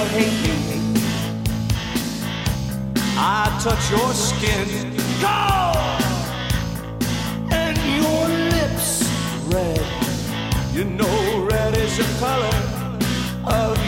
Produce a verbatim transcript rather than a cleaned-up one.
or hate me, I touch your skin. Go! And your lips red. You know red is the color of